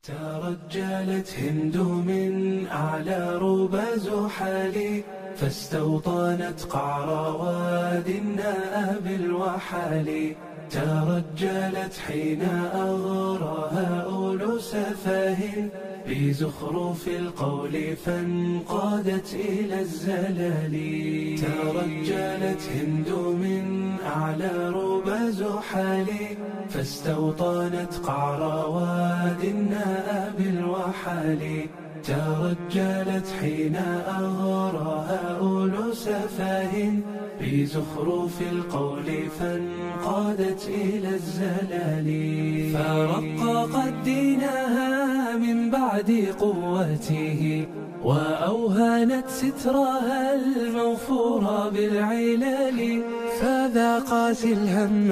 ترجلت هند من أعلى ربى زحل فاستوطنت قعر واد الناء بالوحل. ترجلت حين أغراها أولو سفاه بزخرف القول فانقادت إلى الزلل. ترجلت هند من أعلى ربى زحل فاستوطنت قعر واد الناء بالوحل. ترجلت حين أغراها أولو سفاه بزخرف القول فانقادت إلى الزلل. فرققت دينها من بعد قوته وأوهنت سترها الموفور بالعلل. فذاقت الهم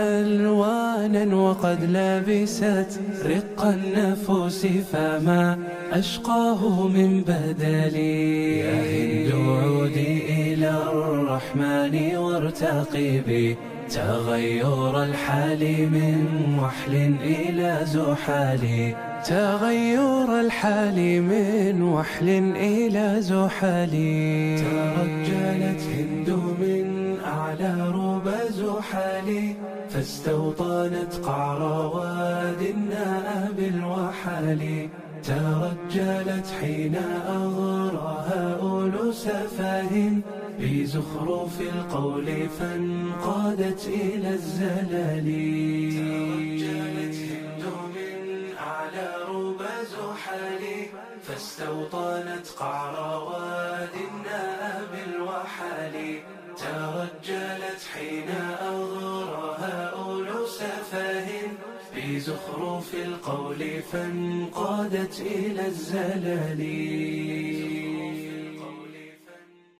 ألوانا وقد لبست رق النفوس فما أشقاه من بدل. يا هند عودي إلى الرحمن وارتقبي تغير الحال من وحل إلى زحل. تغير الحال من وحل إلى زحل. ترجلت هند من أعلى ربى زحل فاستوطنت قعر واد الناء بالوحل. ترجلت حين أغراها أولو سفاه بزخرف القول فانقادت إلى الزلل. ترجلت هند من أعلى ربى زحل فاستوطنت قعر واد الناء بالوحل. ترجلت حين أغراها أولو سفاه بزخرف القول فانقادت إلى الزلل.